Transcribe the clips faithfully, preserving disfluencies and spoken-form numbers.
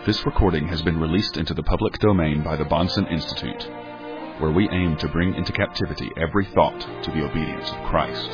This recording has been released into the public domain by the Bahnsen Institute, where we aim to bring into captivity every thought to the obedience of Christ.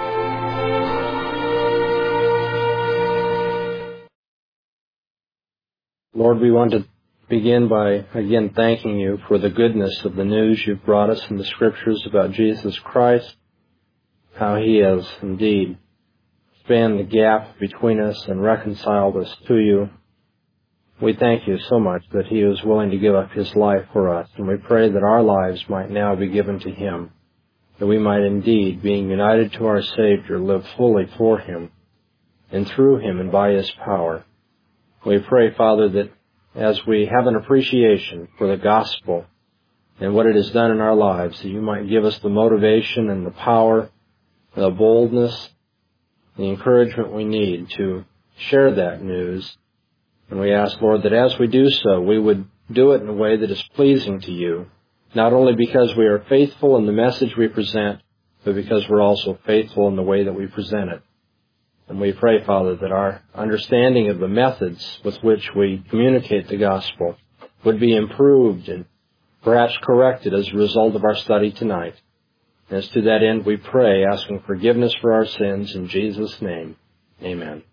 Lord, we want to begin by, again, thanking you for the goodness of the news you've brought us in the Scriptures about Jesus Christ, how he has indeed spanned the gap between us and reconciled us to you. We thank you so much that he was willing to give up his life for us, and we pray that our lives might now be given to him, that we might indeed, being united to our Savior, live fully for him and through him and by his power. We pray, Father, that as we have an appreciation for the gospel and what it has done in our lives, that you might give us the motivation and the power, the boldness, the encouragement we need to share that news. And we ask, Lord, that as we do so, we would do it in a way that is pleasing to you, not only because we are faithful in the message we present, but because we're also faithful in the way that we present it. And we pray, Father, that our understanding of the methods with which we communicate the gospel would be improved and perhaps corrected as a result of our study tonight. And as to that end, we pray, asking forgiveness for our sins in Jesus' name. Amen.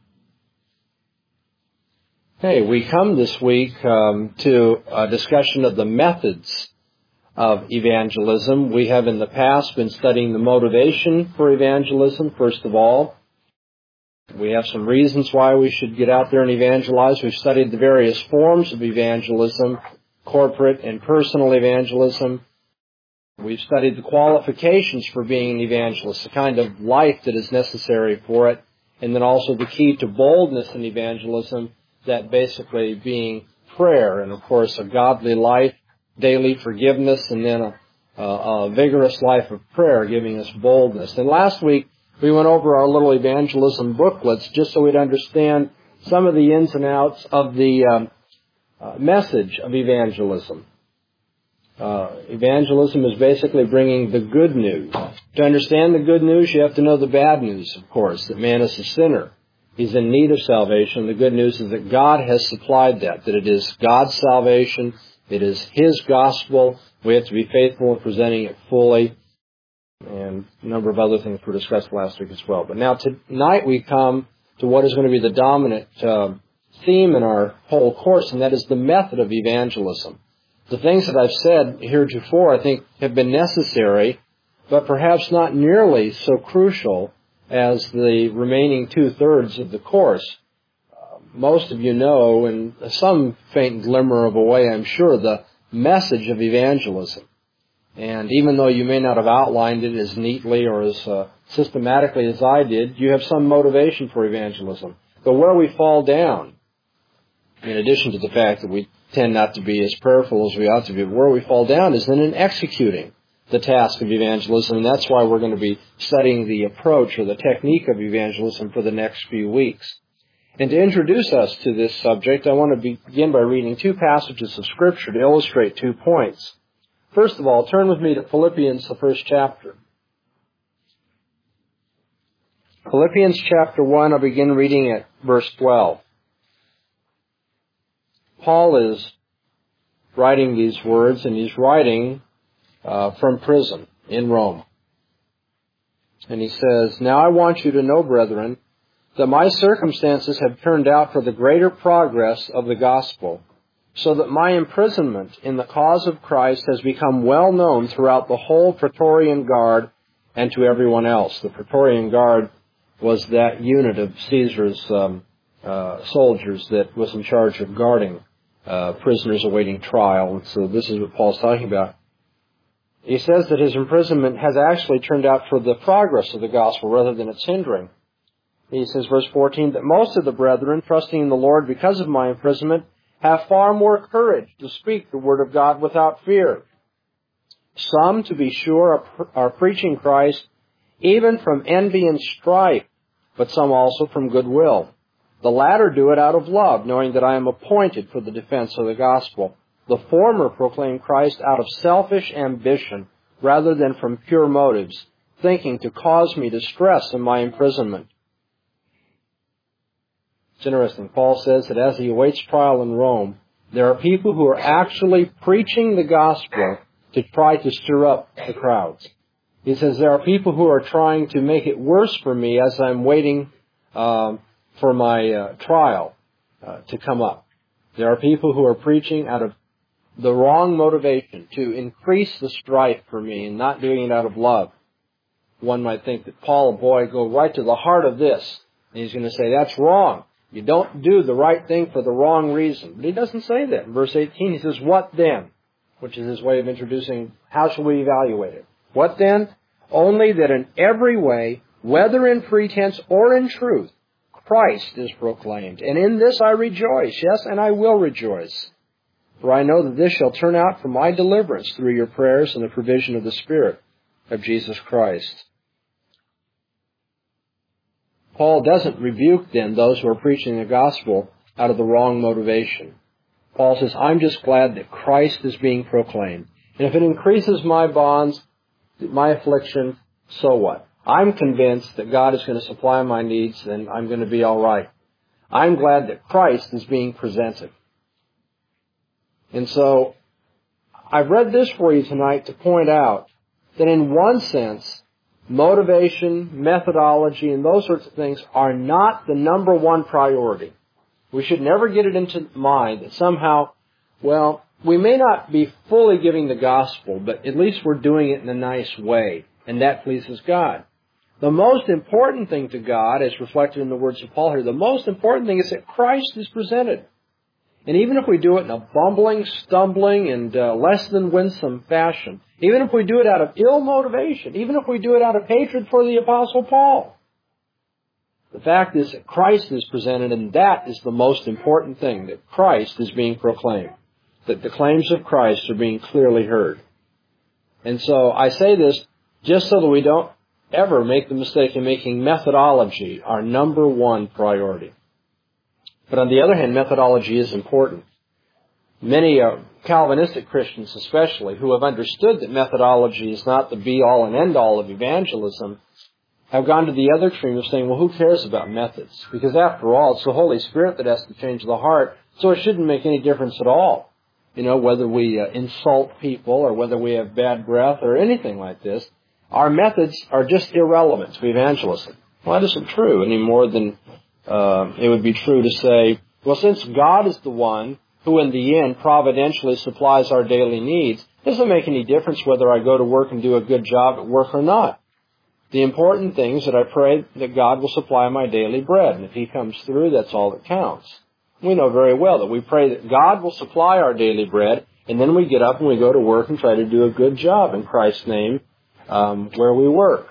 Hey, we come this week um, to a discussion of the methods of evangelism. We have in the past been studying the motivation for evangelism, first of all. We have some reasons why we should get out there and evangelize. We've studied the various forms of evangelism, corporate and personal evangelism. We've studied the qualifications for being an evangelist, the kind of life that is necessary for it, and then also the key to boldness in evangelism, that basically being prayer, and of course a godly life, daily forgiveness, and then a, a, a vigorous life of prayer giving us boldness. And last week we went over our little evangelism booklets just so we'd understand some of the ins and outs of the um, uh, message of evangelism. Uh, evangelism is basically bringing the good news. To understand the good news, you have to know the bad news, of course, that man is a sinner. He's in need of salvation. The good news is that God has supplied that, that it is God's salvation, it is his gospel. We have to be faithful in presenting it fully, and a number of other things were discussed last week as well. But now tonight we come to what is going to be the dominant uh, theme in our whole course, and that is the method of evangelism. The things that I've said heretofore, I think, have been necessary, but perhaps not nearly so crucial as the remaining two-thirds of the course. Uh, most of you know, in some faint glimmer of a way, I'm sure, the message of evangelism. And even though you may not have outlined it as neatly or as uh, systematically as I did, you have some motivation for evangelism. But where we fall down, in addition to the fact that we tend not to be as prayerful as we ought to be, but where we fall down is then in executing the task of evangelism, and that's why we're going to be studying the approach or the technique of evangelism for the next few weeks. And to introduce us to this subject, I want to begin by reading two passages of Scripture to illustrate two points. First of all, turn with me to Philippians, the first chapter. Philippians chapter one, I'll begin reading at verse twelve. Paul is writing these words, and he's writing uh, from prison in Rome. And he says, "Now I want you to know, brethren, that my circumstances have turned out for the greater progress of the gospel, so that my imprisonment in the cause of Christ has become well known throughout the whole Praetorian Guard and to everyone else." The Praetorian Guard was that unit of Caesar's um, uh, soldiers that was in charge of guarding uh, prisoners awaiting trial. And so this is what Paul's talking about. He says that his imprisonment has actually turned out for the progress of the gospel rather than its hindering. He says, verse fourteen, that most of the brethren, trusting in the Lord because of my imprisonment, have far more courage to speak the word of God without fear. Some, to be sure, are preaching Christ even from envy and strife, but some also from goodwill. The latter do it out of love, knowing that I am appointed for the defense of the gospel. The former proclaim Christ out of selfish ambition rather than from pure motives, thinking to cause me distress in my imprisonment. It's interesting. Paul says that as he awaits trial in Rome, There are people who are actually preaching the gospel to try to stir up the crowds. He says there are people who are trying to make it worse for me as I'm waiting uh, for my uh, trial uh, to come up. There are people who are preaching out of the wrong motivation to increase the strife for me and not doing it out of love. One might think that Paul, boy, go right to the heart of this. And he's going to say, that's wrong. You don't do the right thing for the wrong reason. But he doesn't say that. In verse eighteen, he says, what then? Which is his way of introducing, how shall we evaluate it? What then? Only that in every way, whether in pretense or in truth, Christ is proclaimed. And in this I rejoice, yes, and I will rejoice. For I know that this shall turn out for my deliverance through your prayers and the provision of the Spirit of Jesus Christ. Paul doesn't rebuke, then, those who are preaching the gospel out of the wrong motivation. Paul says, I'm just glad that Christ is being proclaimed. And if it increases my bonds, my affliction, so what? I'm convinced that God is going to supply my needs and I'm going to be all right. I'm glad that Christ is being presented. And so, I've read this for you tonight to point out that in one sense, motivation, methodology, and those sorts of things are not the number one priority. We should never get it into mind that somehow, well, we may not be fully giving the gospel, but at least we're doing it in a nice way, and that pleases God. The most important thing to God, as reflected in the words of Paul here, the most important thing is that Christ is presented. And even if we do it in a bumbling, stumbling, and uh, less than winsome fashion, even if we do it out of ill motivation, even if we do it out of hatred for the Apostle Paul, the fact is that Christ is presented, and that is the most important thing, that Christ is being proclaimed, that the claims of Christ are being clearly heard. And so I say this just so that we don't ever make the mistake of making methodology our number one priority. But on the other hand, methodology is important. Many uh, Calvinistic Christians especially, who have understood that methodology is not the be-all and end-all of evangelism, have gone to the other extreme of saying, well, who cares about methods? Because after all, it's the Holy Spirit that has to change the heart, so it shouldn't make any difference at all. You know, whether we uh, insult people or whether we have bad breath or anything like this, our methods are just irrelevant to evangelism. Well, that isn't true any more than uh, it would be true to say, well, since God is the one who in the end providentially supplies our daily needs, it doesn't make any difference whether I go to work and do a good job at work or not. The important thing is that I pray that God will supply my daily bread, and if He comes through, that's all that counts. We know very well that we pray that God will supply our daily bread, and then we get up and we go to work and try to do a good job in Christ's name um, where we work.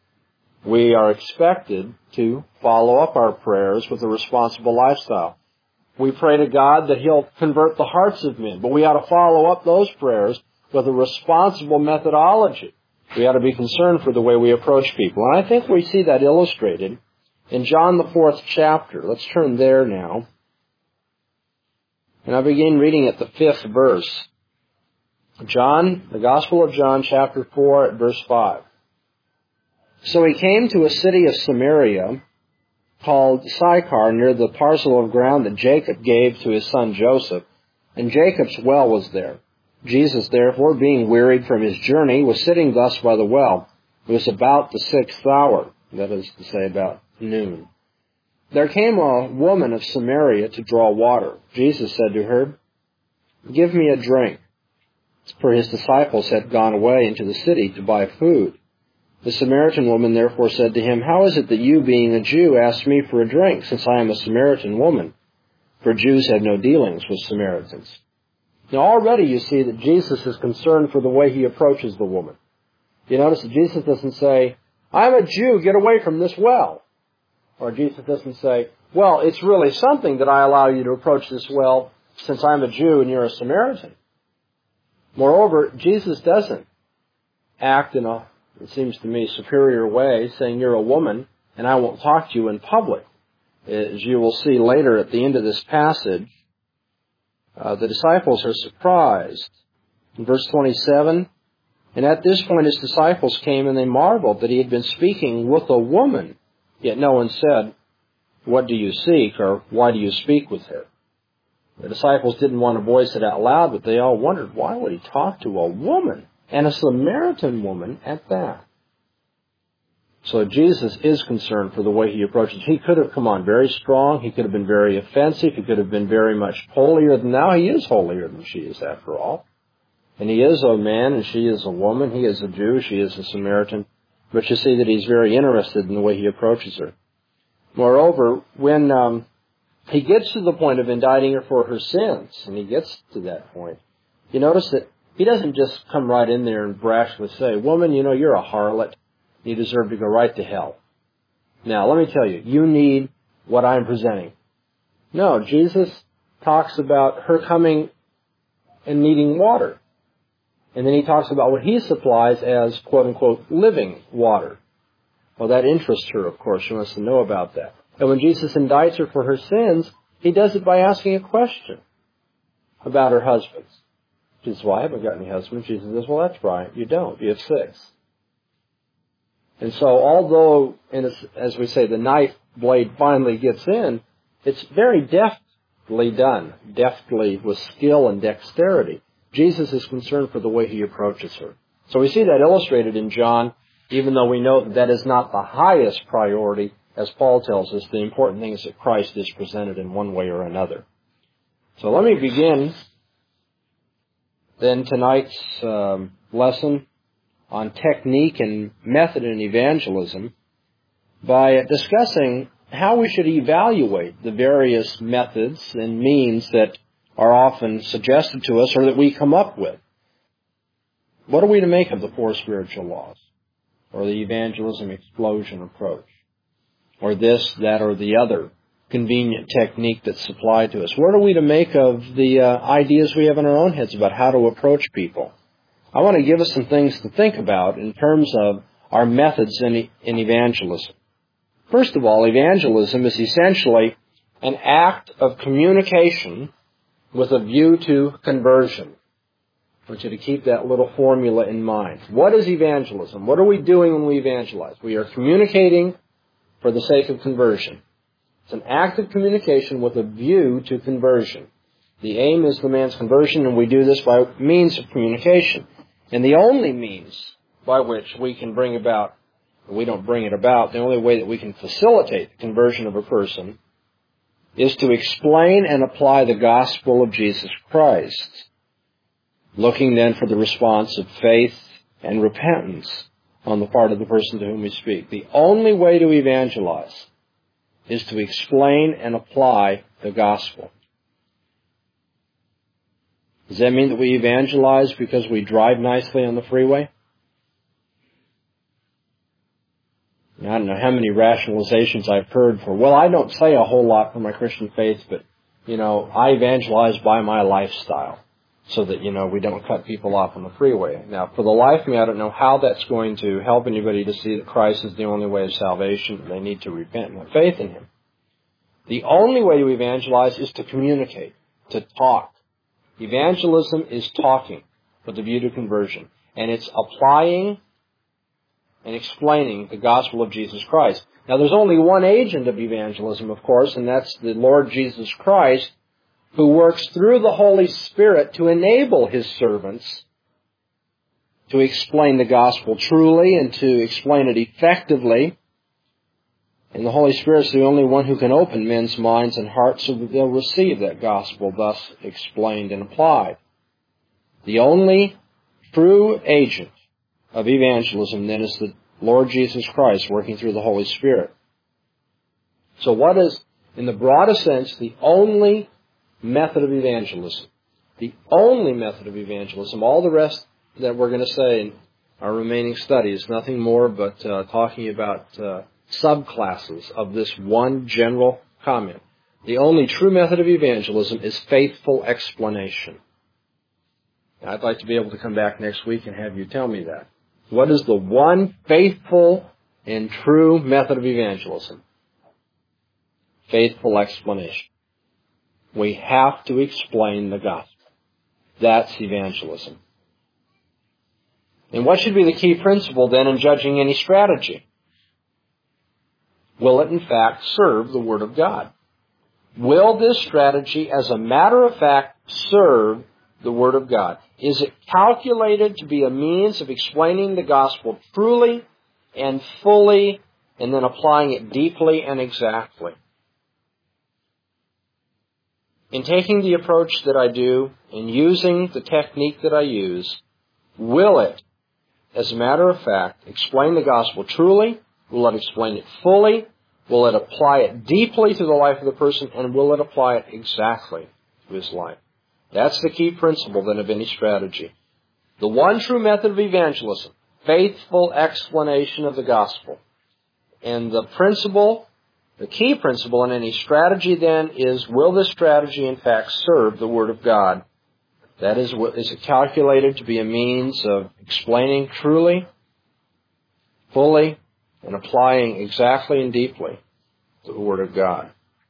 We are expected to follow up our prayers with a responsible lifestyle. We pray to God that He'll convert the hearts of men, but we ought to follow up those prayers with a responsible methodology. We ought to be concerned for the way we approach people. And I think we see that illustrated in John the fourth chapter. Let's turn there now. And I begin reading at the fifth verse. John, the Gospel of John, chapter four, at verse five. So he came to a city of Samaria called Sychar, near the parcel of ground that Jacob gave to his son Joseph, and Jacob's well was there. Jesus, therefore, being wearied from his journey, was sitting thus by the well. It was about the sixth hour, that is to say, about noon. There came a woman of Samaria to draw water. Jesus said to her, "Give me a drink," for his disciples had gone away into the city to buy food. The Samaritan woman therefore said to him, "How is it that you, being a Jew, ask me for a drink, since I am a Samaritan woman?" For Jews had no dealings with Samaritans. Now already you see that Jesus is concerned for the way he approaches the woman. You notice that Jesus doesn't say, "I'm a Jew, get away from this well." Or Jesus doesn't say, "Well, it's really something that I allow you to approach this well since I'm a Jew and you're a Samaritan." Moreover, Jesus doesn't act in a, it seems to me, superior way, saying you're a woman and I won't talk to you in public. As you will see later at the end of this passage, Uh, the disciples are surprised. In verse twenty-seven, and at this point his disciples came and they marveled that he had been speaking with a woman. Yet no one said, "What do you seek?" or "Why do you speak with her?" The disciples didn't want to voice it out loud, but they all wondered, why would he talk to a woman, and a Samaritan woman at that? So Jesus is concerned for the way he approaches. He could have come on very strong. He could have been very offensive. He could have been very much holier than now. He is holier than she is, after all. And he is a man and she is a woman. He is a Jew. She is a Samaritan. But you see that he's very interested in the way he approaches her. Moreover, when um, he gets to the point of indicting her for her sins, and he gets to that point, you notice that he doesn't just come right in there and brashly say, woman, you know, you're a harlot. You deserve to go right to hell. Now, let me tell you, you need what I'm presenting. No, Jesus talks about her coming and needing water. And then he talks about what he supplies as, quote-unquote, living water. Well, that interests her, of course. She wants to know about that. And when Jesus indicts her for her sins, he does it by asking a question about her husbands. She says, well, I haven't got any husbands. Jesus says, well, that's right. You don't. You have six. And so although, in a, as we say, the knife blade finally gets in, it's very deftly done, deftly with skill and dexterity. Jesus is concerned for the way he approaches her. So we see that illustrated in John, even though we know that that is not the highest priority. As Paul tells us, the important thing is that Christ is presented in one way or another. So let me begin then tonight's um, lesson on technique and method in evangelism by discussing how we should evaluate the various methods and means that are often suggested to us or that we come up with. What are we to make of the four spiritual laws, or the evangelism explosion approach, or this, that, or the other convenient technique that's supplied to us? What are we to make of the uh, ideas we have in our own heads about how to approach people? I want to give us some things to think about in terms of our methods in, in evangelism. First of all, evangelism is essentially an act of communication with a view to conversion. I want you to keep that little formula in mind. What is evangelism? What are we doing when we evangelize? We are communicating for the sake of conversion. It's an act of communication with a view to conversion. The aim is the man's conversion, and we do this by means of communication. And the only means by which we can bring about, we don't bring it about, the only way that we can facilitate the conversion of a person is to explain and apply the gospel of Jesus Christ, looking then for the response of faith and repentance on the part of the person to whom we speak. The only way to evangelize is to explain and apply the gospel. Does that mean that we evangelize because we drive nicely on the freeway? I don't know how many rationalizations I've heard for, well, I don't say a whole lot for my Christian faith, but, you know, I evangelize by my lifestyle so that, you know, we don't cut people off on the freeway. Now, for the life of me, I don't know how that's going to help anybody to see that Christ is the only way of salvation and they need to repent and have faith in Him. The only way to evangelize is to communicate, to talk. Evangelism is talking with a view to conversion, and it's applying and explaining the gospel of Jesus Christ. Now, there's only one agent of evangelism, of course, and that's the Lord Jesus Christ, who works through the Holy Spirit to enable His servants to explain the gospel truly and to explain it effectively. And the Holy Spirit is the only one who can open men's minds and hearts so that they'll receive that gospel thus explained and applied. The only true agent of evangelism then is the Lord Jesus Christ working through the Holy Spirit. So what is, in the broadest sense, the only method of evangelism? The only method of evangelism. All the rest that we're going to say in our remaining study is nothing more but uh, talking about uh, subclasses of this one general comment. The only true method of evangelism is faithful explanation. Now, I'd like to be able to come back next week and have you tell me that. What is the one faithful and true method of evangelism? Faithful explanation. We have to explain the gospel. That's evangelism. And what should be the key principle then in judging any strategy? Will it in fact serve the Word of God? Will this strategy, as a matter of fact, serve the Word of God? Is it calculated to be a means of explaining the gospel truly and fully, and then applying it deeply and exactly? In taking the approach that I do, in using the technique that I use, will it, as a matter of fact, explain the gospel truly? Will it explain it fully? Will it apply it deeply to the life of the person? And will it apply it exactly to his life? That's the key principle then of any strategy. The one true method of evangelism, faithful explanation of the gospel. And the principle, the key principle in any strategy then is, will this strategy in fact serve the Word of God? That is, is it calculated to be a means of explaining truly, fully, and applying exactly and deeply to the Word of God?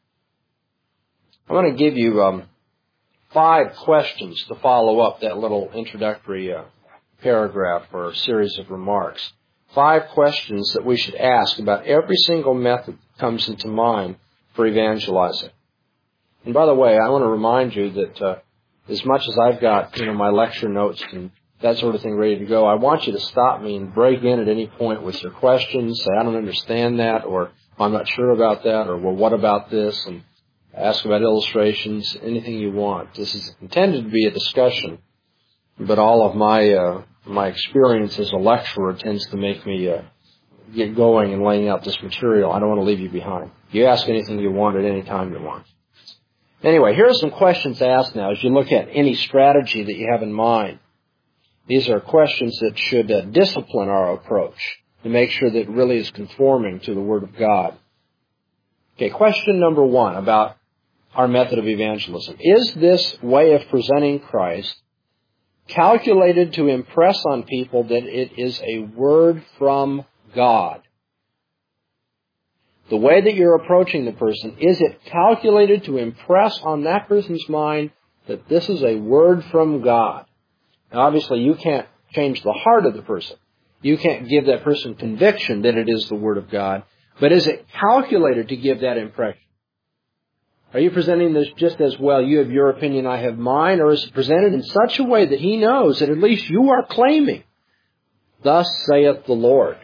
I want to give you um, five questions to follow up that little introductory uh, paragraph or series of remarks. Five questions that we should ask about every single method that comes into mind for evangelizing. And by the way, I want to remind you that uh, as much as I've got, you know, my lecture notes and that sort of thing ready to go, I want you to stop me and break in at any point with your questions. Say, I don't understand that, or I'm not sure about that, or well, what about this? And ask about illustrations, anything you want. This is intended to be a discussion, but all of my uh, my experience as a lecturer tends to make me uh, get going and laying out this material. I don't want to leave you behind. You ask anything you want at any time you want. Anyway, here are some questions to ask now as you look at any strategy that you have in mind. These are questions that should uh, discipline our approach to make sure that it really is conforming to the Word of God. Okay, question number one about our method of evangelism. Is this way of presenting Christ calculated to impress on people that it is a word from God? The way that you're approaching the person, is it calculated to impress on that person's mind that this is a word from God? Now, obviously, you can't change the heart of the person. You can't give that person conviction that it is the Word of God. But is it calculated to give that impression? Are you presenting this just as, well, you have your opinion, I have mine? Or is it presented in such a way that he knows that at least you are claiming, thus saith the Lord?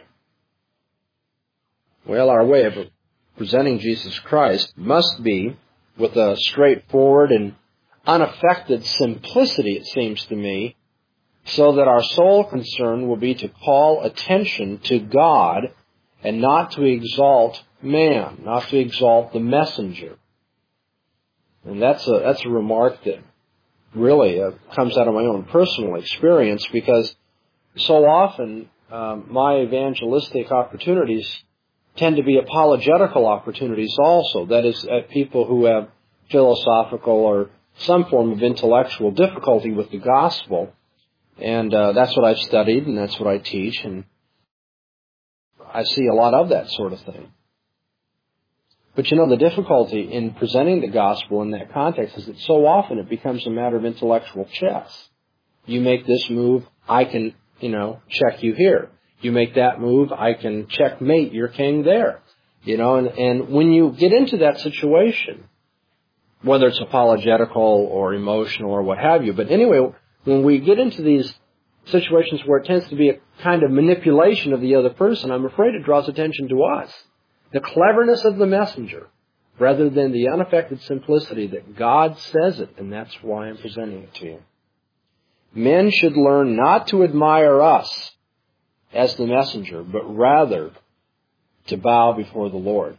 Well, our way of presenting Jesus Christ must be with a straightforward and unaffected simplicity, it seems to me, so that our sole concern will be to call attention to God and not to exalt man, not to exalt the messenger. And that's a that's a remark that really uh, comes out of my own personal experience, because so often um, my evangelistic opportunities tend to be apologetical opportunities also. That is, at people who have philosophical or some form of intellectual difficulty with the gospel. And uh, that's what I've studied, and that's what I teach, and I see a lot of that sort of thing. But you know, the difficulty in presenting the gospel in that context is that so often it becomes a matter of intellectual chess. You make this move, I can, you know, check you here. You make that move, I can checkmate your king there. You know, and, and when you get into that situation, whether it's apologetical or emotional or what have you, but anyway, when we get into these situations where it tends to be a kind of manipulation of the other person, I'm afraid it draws attention to us. The cleverness of the messenger, rather than the unaffected simplicity that God says it, and that's why I'm presenting it to you. Men should learn not to admire us as the messenger, but rather to bow before the Lord.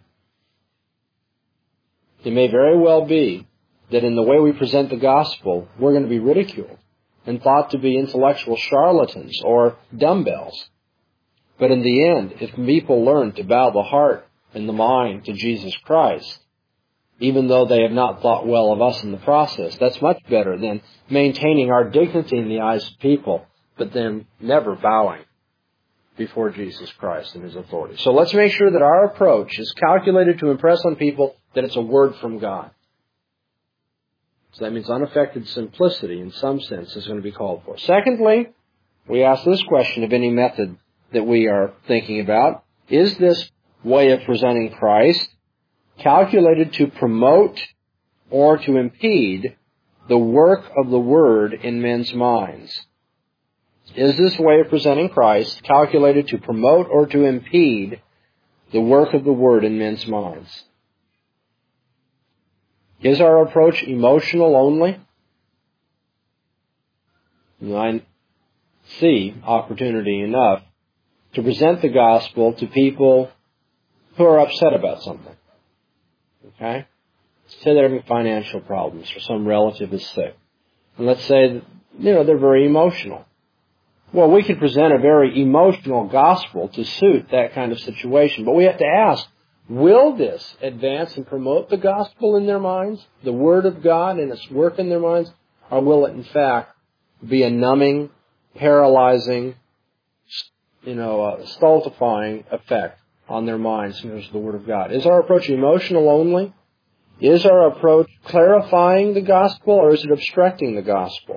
It may very well be that in the way we present the gospel, we're going to be ridiculed and thought to be intellectual charlatans or dumbbells. But in the end, if people learn to bow the heart and the mind to Jesus Christ, even though they have not thought well of us in the process, that's much better than maintaining our dignity in the eyes of people, but then never bowing before Jesus Christ and His authority. So let's make sure that our approach is calculated to impress on people that it's a word from God. So that means unaffected simplicity, in some sense, is going to be called for. Secondly, we ask this question of any method that we are thinking about. Is this way of presenting Christ calculated to promote or to impede the work of the Word in men's minds? Is this way of presenting Christ calculated to promote or to impede the work of the Word in men's minds? Is our approach emotional only? And I see opportunity enough to present the gospel to people who are upset about something. Okay? Say they're having financial problems or some relative is sick. And let's say that, you know, they're very emotional. Well, we can present a very emotional gospel to suit that kind of situation. But we have to ask, will this advance and promote the gospel in their minds, the Word of God and its work in their minds? Or will it, in fact, be a numbing, paralyzing, you know, uh, stultifying effect on their minds in terms of the Word of God? Is our approach emotional only? Is our approach clarifying the gospel, or is it obstructing the gospel?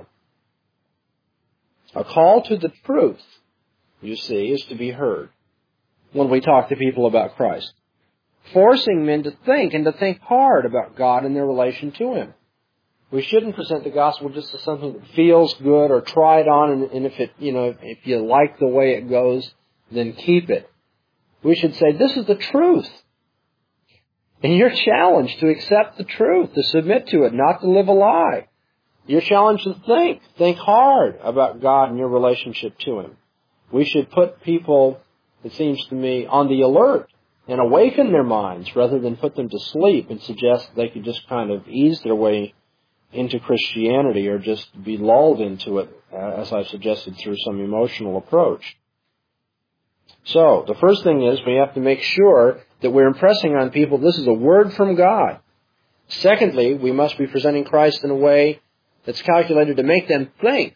A call to the truth, you see, is to be heard when we talk to people about Christ, forcing men to think and to think hard about God and their relation to Him. We shouldn't present the gospel just as something that feels good or try it on, and, and if it, you know, if you like the way it goes, then keep it. We should say, this is the truth. And you're challenged to accept the truth, to submit to it, not to live a lie. You're challenged to think, think hard about God and your relationship to Him. We should put people, it seems to me, on the alert and awaken their minds rather than put them to sleep and suggest they could just kind of ease their way into Christianity or just be lulled into it, uh, as I've suggested, through some emotional approach. So, the first thing is we have to make sure that we're impressing on people this is a word from God. Secondly, we must be presenting Christ in a way that's calculated to make them think,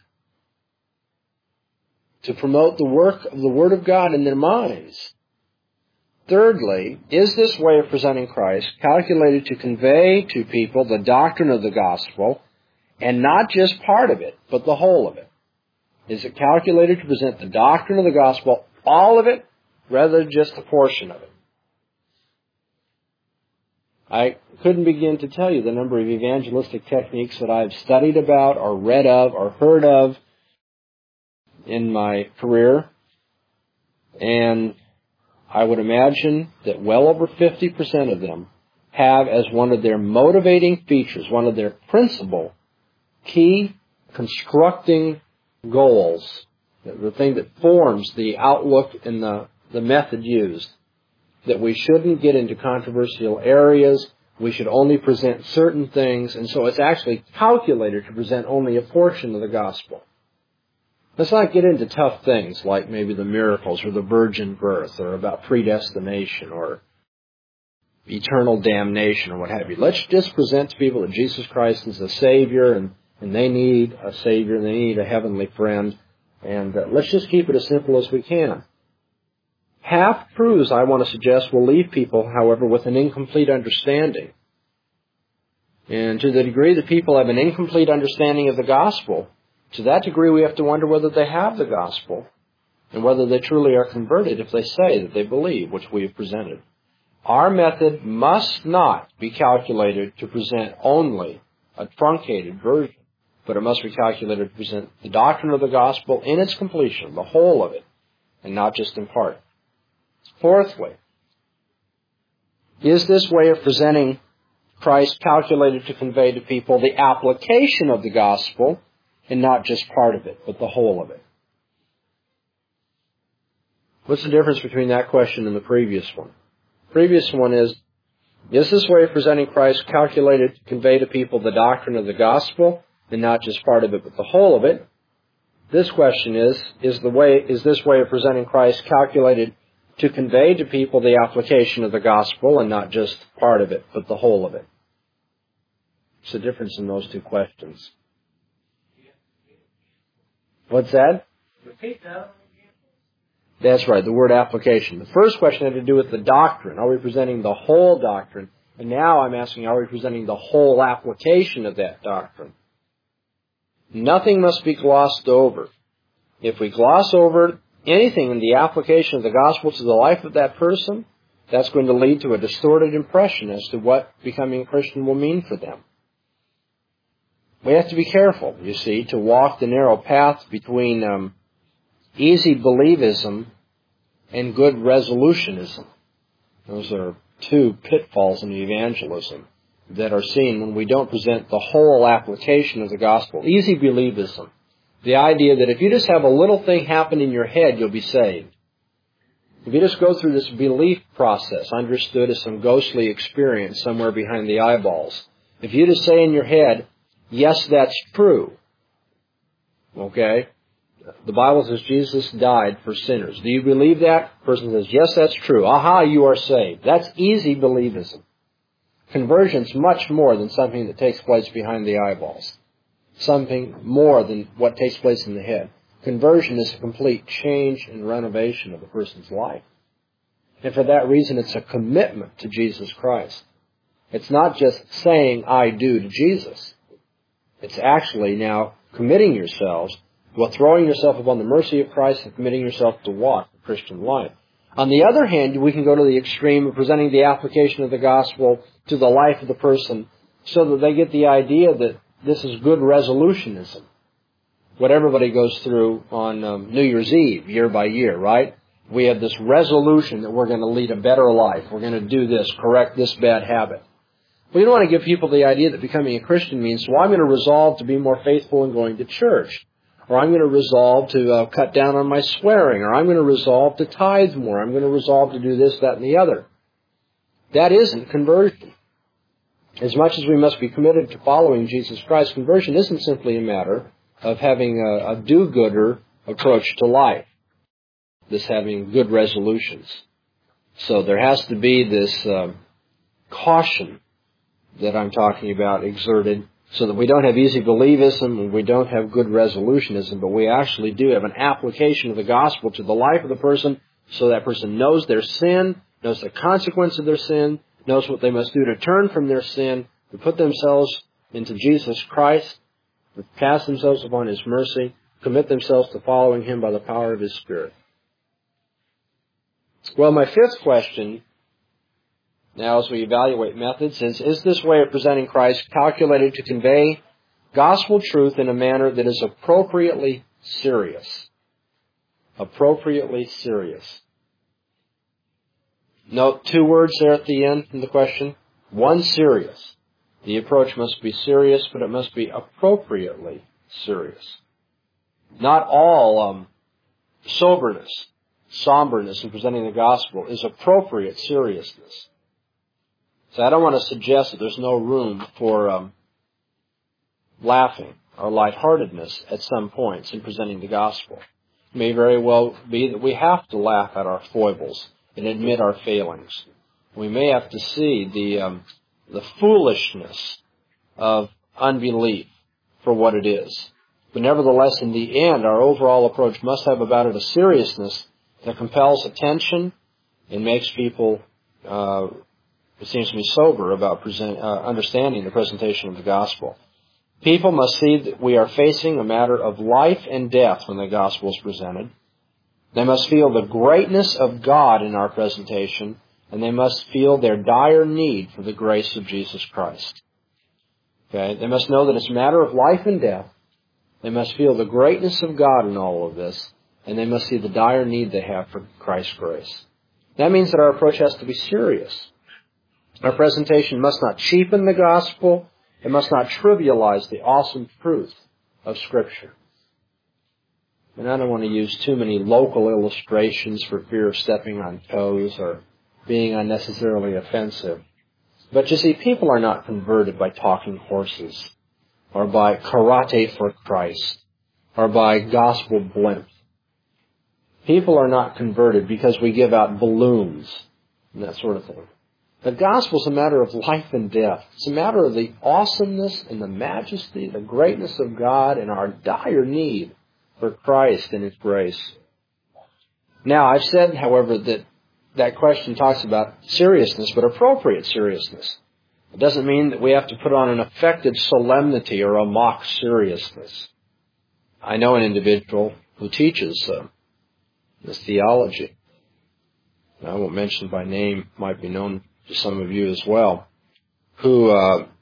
to promote the work of the Word of God in their minds. Thirdly, is this way of presenting Christ calculated to convey to people the doctrine of the gospel, and not just part of it, but the whole of it? Is it calculated to present the doctrine of the gospel, all of it, rather than just a portion of it? I couldn't begin to tell you the number of evangelistic techniques that I've studied about or read of or heard of in my career. And I would imagine that well over fifty percent of them have as one of their motivating features, one of their principal key constructing goals, the thing that forms the outlook and the, the method used, that we shouldn't get into controversial areas, we should only present certain things, and so it's actually calculated to present only a portion of the gospel. Let's not get into tough things like maybe the miracles or the virgin birth or about predestination or eternal damnation or what have you. Let's just present to people that Jesus Christ is a Savior and, and they need a Savior and they need a heavenly friend, and uh, let's just keep it as simple as we can. Half-truths, I want to suggest, will leave people, however, with an incomplete understanding. And to the degree that people have an incomplete understanding of the gospel, to that degree we have to wonder whether they have the gospel and whether they truly are converted if they say that they believe, which we have presented. Our method must not be calculated to present only a truncated version, but it must be calculated to present the doctrine of the gospel in its completion, the whole of it, and not just in part. Fourthly, is this way of presenting Christ calculated to convey to people the application of the gospel and not just part of it, but the whole of it? What's the difference between that question and the previous one? The previous one is, is this way of presenting Christ calculated to convey to people the doctrine of the gospel and not just part of it, but the whole of it? This question is, is the way, is this way of presenting Christ calculated to convey to people the application of the gospel and not just part of it, but the whole of it? What's the difference in those two questions? What's that? Repeat that. That's right, the word application. The first question had to do with the doctrine. Are we presenting the whole doctrine? And now I'm asking, are we presenting the whole application of that doctrine? Nothing must be glossed over. If we gloss over anything in the application of the gospel to the life of that person, that's going to lead to a distorted impression as to what becoming a Christian will mean for them. we have to be careful, you see, to walk the narrow path between um, easy believism and good resolutionism. Those are two pitfalls in evangelism that are seen when we don't present the whole application of the gospel. Easy believism. The idea that if you just have a little thing happen in your head, you'll be saved. If you just go through this belief process, understood as some ghostly experience somewhere behind the eyeballs, if you just say in your head, yes, that's true, okay? The Bible says Jesus died for sinners. Do you believe that? The person says, yes, that's true. Aha, you are saved. That's easy believism. Conversion's much more than something that takes place behind the eyeballs. Something more than what takes place in the head. Conversion is a complete change and renovation of a person's life. And for that reason, it's a commitment to Jesus Christ. It's not just saying, I do to Jesus. It's actually now committing yourselves, well, throwing yourself upon the mercy of Christ and committing yourself to walk the Christian life. On the other hand, we can go to the extreme of presenting the application of the gospel to the life of the person so that they get the idea that this is good resolutionism. What everybody goes through on um, New Year's Eve, year by year, right? We have this resolution that we're going to lead a better life. We're going to do this, correct this bad habit. We don't want to give people the idea that becoming a Christian means, well, I'm going to resolve to be more faithful in going to church. Or I'm going to resolve to uh, cut down on my swearing. Or I'm going to resolve to tithe more. I'm going to resolve to do this, that, and the other. That isn't conversion. As much as we must be committed to following Jesus Christ, conversion isn't simply a matter of having a, a do-gooder approach to life. This having good resolutions. So there has to be this uh, caution that I'm talking about exerted so that we don't have easy believism and we don't have good resolutionism, but we actually do have an application of the gospel to the life of the person so that person knows their sin, knows the consequence of their sin, knows what they must do to turn from their sin, to put themselves into Jesus Christ, to cast themselves upon His mercy, commit themselves to following Him by the power of His Spirit. Well, my fifth question, now as we evaluate methods, is, is this way of presenting Christ calculated to convey gospel truth in a manner that is appropriately serious? Appropriately serious. Note two words there at the end in the question. One, serious. The approach must be serious, but it must be appropriately serious. Not all um, soberness, somberness in presenting the gospel is appropriate seriousness. So I don't want to suggest that there's no room for um, laughing or lightheartedness at some points in presenting the gospel. It may very well be that we have to laugh at our foibles and admit our failings. We may have to see the um, the foolishness of unbelief for what it is. But nevertheless, in the end, our overall approach must have about it a seriousness that compels attention and makes people, uh, it seems to me, sober about present, uh, understanding the presentation of the gospel. People must see that we are facing a matter of life and death when the gospel is presented. They must feel the greatness of God in our presentation, and they must feel their dire need for the grace of Jesus Christ. Okay? They must know that it's a matter of life and death. They must feel the greatness of God in all of this, and they must see the dire need they have for Christ's grace. That means that our approach has to be serious. Our presentation must not cheapen the gospel. It must not trivialize the awesome truth of Scripture. And I don't want to use too many local illustrations for fear of stepping on toes or being unnecessarily offensive. But you see, people are not converted by talking horses or by karate for Christ or by gospel blimp. People are not converted because we give out balloons and that sort of thing. The gospel is a matter of life and death. It's a matter of the awesomeness and the majesty, the greatness of God and our dire need for Christ and His grace. Now, I've said, however, that that question talks about seriousness, but appropriate seriousness. It doesn't mean that we have to put on an affected solemnity or a mock seriousness. I know an individual who teaches uh, this theology. I won't mention by name, might be known to some of you as well, who uh,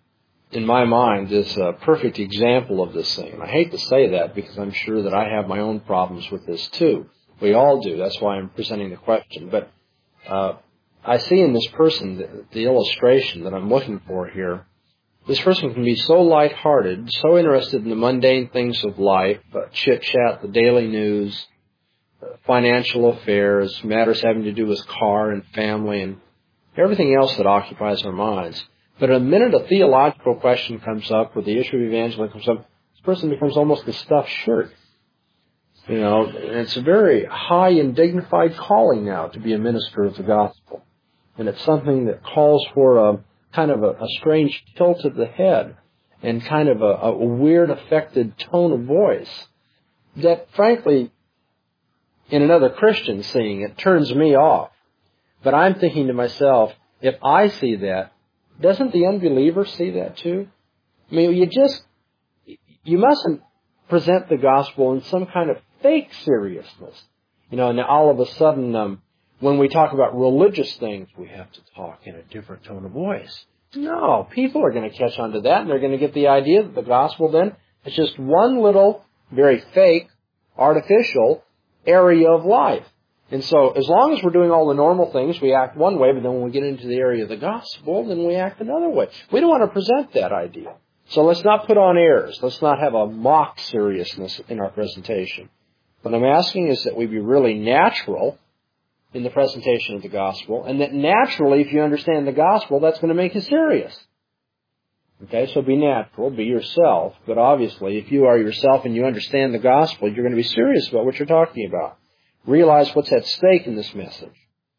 in my mind, is a perfect example of this thing. And I hate to say that because I'm sure that I have my own problems with this too. We all do. That's why I'm presenting the question. But uh, I see in this person the, the illustration that I'm looking for here. This person can be so lighthearted, so interested in the mundane things of life, uh, chit-chat, the daily news, uh, financial affairs, matters having to do with car and family and everything else that occupies our minds. But the minute a theological question comes up or the issue of evangelism comes up, this person becomes almost a stuffed shirt. You know, and it's a very high and dignified calling now to be a minister of the gospel. And it's something that calls for a kind of a, a strange tilt of the head and kind of a, a weird affected tone of voice that, frankly, in another Christian seeing it, turns me off. But I'm thinking to myself, if I see that, doesn't the unbeliever see that too? I mean, you just, you mustn't present the gospel in some kind of fake seriousness. You know, and all of a sudden, um, when we talk about religious things, we have to talk in a different tone of voice. No, people are going to catch on to that, and they're going to get the idea that the gospel then is just one little, very fake, artificial area of life. And so as long as we're doing all the normal things, we act one way, but then when we get into the area of the gospel, then we act another way. We don't want to present that idea. So let's not put on airs. Let's not have a mock seriousness in our presentation. What I'm asking is that we be really natural in the presentation of the gospel, and that naturally, if you understand the gospel, that's going to make you serious. Okay, so be natural, be yourself, but obviously, if you are yourself and you understand the gospel, you're going to be serious about what you're talking about. Realize what's at stake in this message.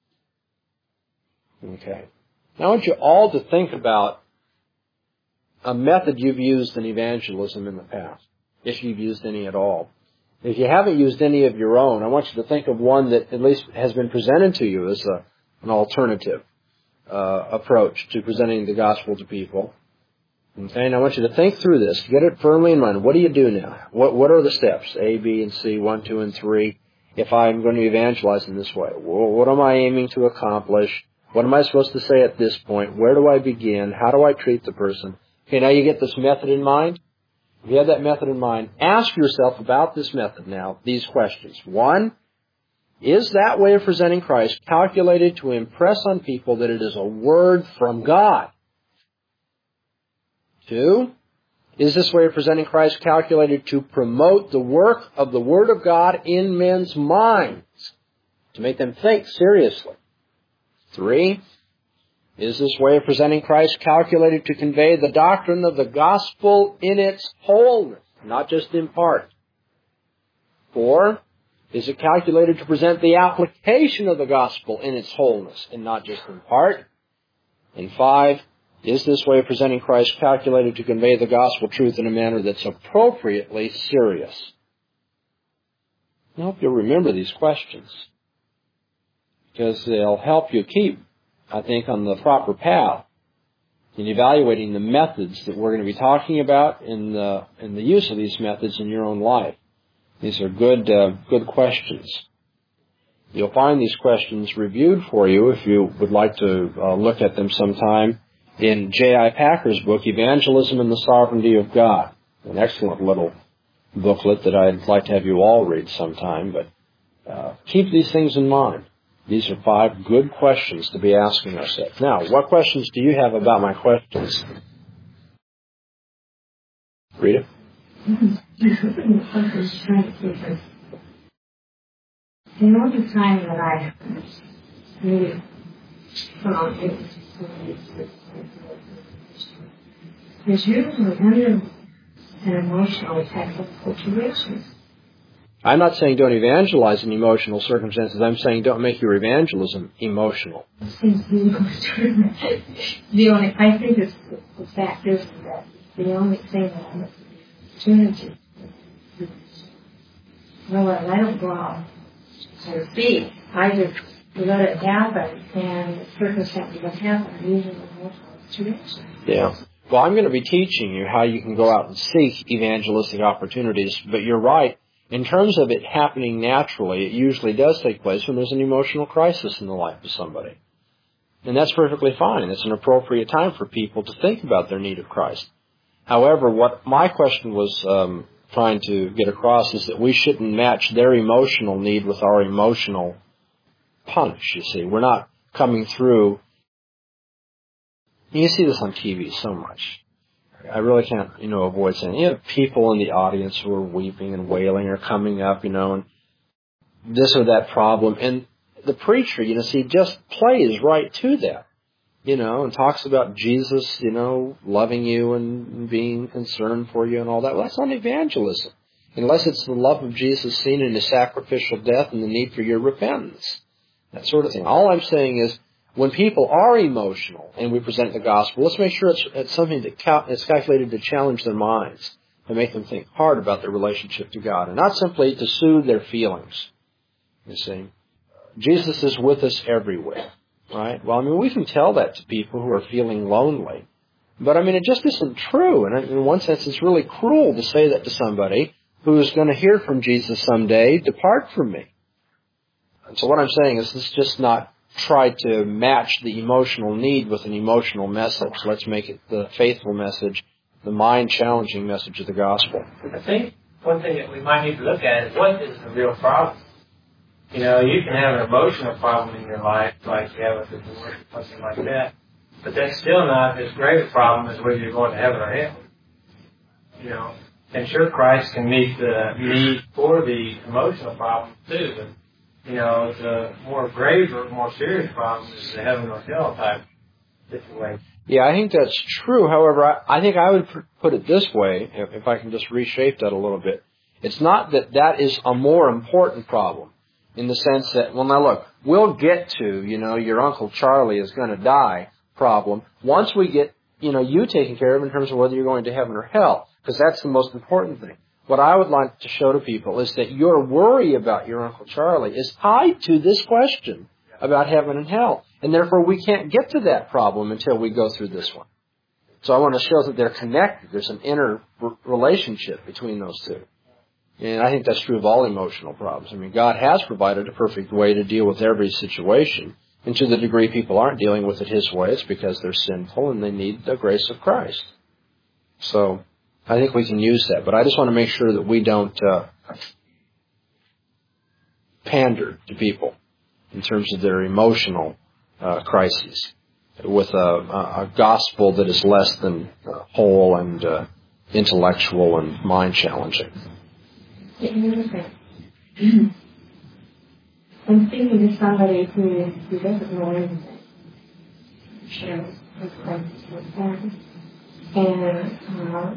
Okay. Now I want you all to think about a method you've used in evangelism in the past, if you've used any at all. If you haven't used any of your own, I want you to think of one that at least has been presented to you as a, an alternative uh, approach to presenting the gospel to people. Okay, and I want you to think through this. Get it firmly in mind. What do you do now? What, what are the steps? A, B, and C, one, two, and three. If I'm going to evangelize in this way, well, what am I aiming to accomplish? What am I supposed to say at this point? Where do I begin? How do I treat the person? Okay, now you get this method in mind. If you have that method in mind, ask yourself about this method now, these questions. One, is that way of presenting Christ calculated to impress on people that it is a word from God? Two, is this way of presenting Christ calculated to promote the work of the Word of God in men's minds, to make them think seriously? Three, is this way of presenting Christ calculated to convey the doctrine of the gospel in its wholeness, not just in part? Four, is it calculated to present the application of the gospel in its wholeness and not just in part? And five, is this way of presenting Christ calculated to convey the gospel truth in a manner that's appropriately serious? I hope you'll remember these questions, because they'll help you keep, I think, on the proper path in evaluating the methods that we're going to be talking about in the, in the use of these methods in your own life. These are good, uh, good questions. You'll find these questions reviewed for you if you would like to uh, look at them sometime in J I Packer's book, Evangelism and the Sovereignty of God. An excellent little booklet that I'd like to have you all read sometime, but uh, keep these things in mind. These are five good questions to be asking ourselves. Now, what questions do you have about my questions? Rita? The only time that I really promote it is usually under an emotional type of situation. I'm not saying don't evangelize in emotional circumstances. I'm saying don't make your evangelism emotional. Seems to be the only, I think it's, the fact is that the only thing that I'm opportunity. Well, I don't go out to speak. I just let it happen, and the circumstances that happen usually in emotional situations. Yeah. Well, I'm going to be teaching you how you can go out and seek evangelistic opportunities, but you're right. In terms of it happening naturally, it usually does take place when there's an emotional crisis in the life of somebody. And that's perfectly fine. It's an appropriate time for people to think about their need of Christ. However, what my question was um, trying to get across is that we shouldn't match their emotional need with our emotional punch, you see. We're not coming through. You see this on T V so much. I really can't, you know, avoid saying, you have people in the audience who are weeping and wailing or coming up, you know, and this or that problem. And the preacher, you know, see, just plays right to that, you know, and talks about Jesus, you know, loving you and being concerned for you and all that. Well, that's not evangelism, unless it's the love of Jesus seen in his sacrificial death and the need for your repentance, that sort of thing. All I'm saying is, when people are emotional and we present the gospel, let's make sure it's, it's something that cal- it's calculated to challenge their minds and make them think hard about their relationship to God, and not simply to soothe their feelings. You see, Jesus is with us everywhere, right? Well, I mean, we can tell that to people who are feeling lonely, but I mean, it just isn't true. And in one sense, it's really cruel to say that to somebody who is going to hear from Jesus someday, "Depart from me." And so what I'm saying is, this is just not try to match the emotional need with an emotional message. Let's make it the faithful message, the mind-challenging message of the gospel. I think one thing that we might need to look at is, what is the real problem? You know, you can have an emotional problem in your life, like you have with a divorce or something like that, but that's still not as great a problem as whether you're going to heaven or hell. You know, and sure, Christ can meet the need for the emotional problem too, but you know, the more graver, more serious problem is the heaven or hell type situation. Yeah, I think that's true. However, I, I think I would put it this way, if, if I can just reshape that a little bit. It's not that that is a more important problem, in the sense that, well, now look, we'll get to, you know, your Uncle Charlie is going to die problem once we get, you know, you taken care of in terms of whether you're going to heaven or hell, because that's the most important thing. What I would like to show to people is that your worry about your Uncle Charlie is tied to this question about heaven and hell. And therefore, we can't get to that problem until we go through this one. So I want to show that they're connected. There's an inner r- relationship between those two. And I think that's true of all emotional problems. I mean, God has provided a perfect way to deal with every situation. And to the degree people aren't dealing with it His way, it's because they're sinful and they need the grace of Christ. So I think we can use that, but I just want to make sure that we don't uh, pander to people in terms of their emotional uh, crises with a, a gospel that is less than uh, whole and uh, intellectual and mind-challenging. I'm thinking of somebody who, who doesn't know anything, shares his crisis with them, and uh,